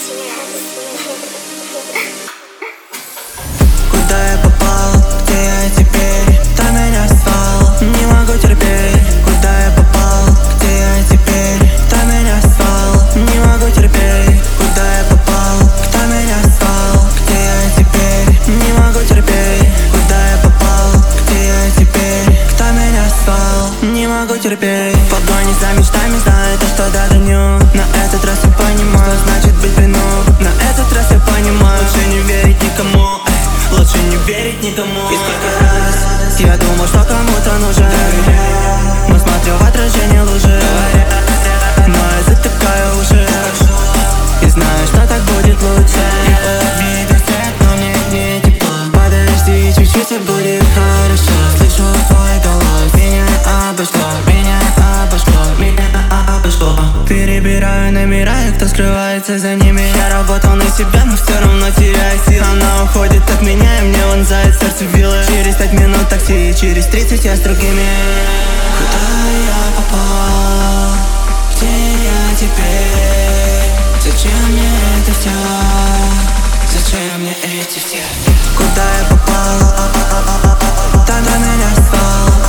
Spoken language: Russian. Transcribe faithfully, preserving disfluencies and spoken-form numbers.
Куда я попал, где я теперь? Кто меня звал? Не могу терпеть. Куда я попал, где я теперь? Кто меня звал? Не могу терпеть. Куда я попал, кто меня звал? Где я теперь? Не могу терпеть. Куда я попал, где я теперь? Кто меня звал? Не могу терпеть. В погоне за мечтами знаю то, что догоню. На этот раз я понимаю, что значит быть в плену. На этот раз я понимаю, лучше не верить никому. Лучше не верить никому. И сколько раз я думал, что кому-то нужен, но смотрю в отражение лжи. Но я затыкаю уши и знаю, что так будет лучше. Видно свет, но мне не тепло. Подожди, чуть-чуть и будет хорошо. Слышу твой голос. Меня обошло, меня обошло, меня обошло. Перебираю номера, и кто скрывается за ними. Я работал на себя, но все равно теряю силы. Она уходит от меня, и мне вонзает сердце вилы. Через пять минут такси, и через тридцать я с другими. Куда я попал? Где я теперь? Зачем мне это все? Зачем мне эти все? Куда я попал? Кто меня звал?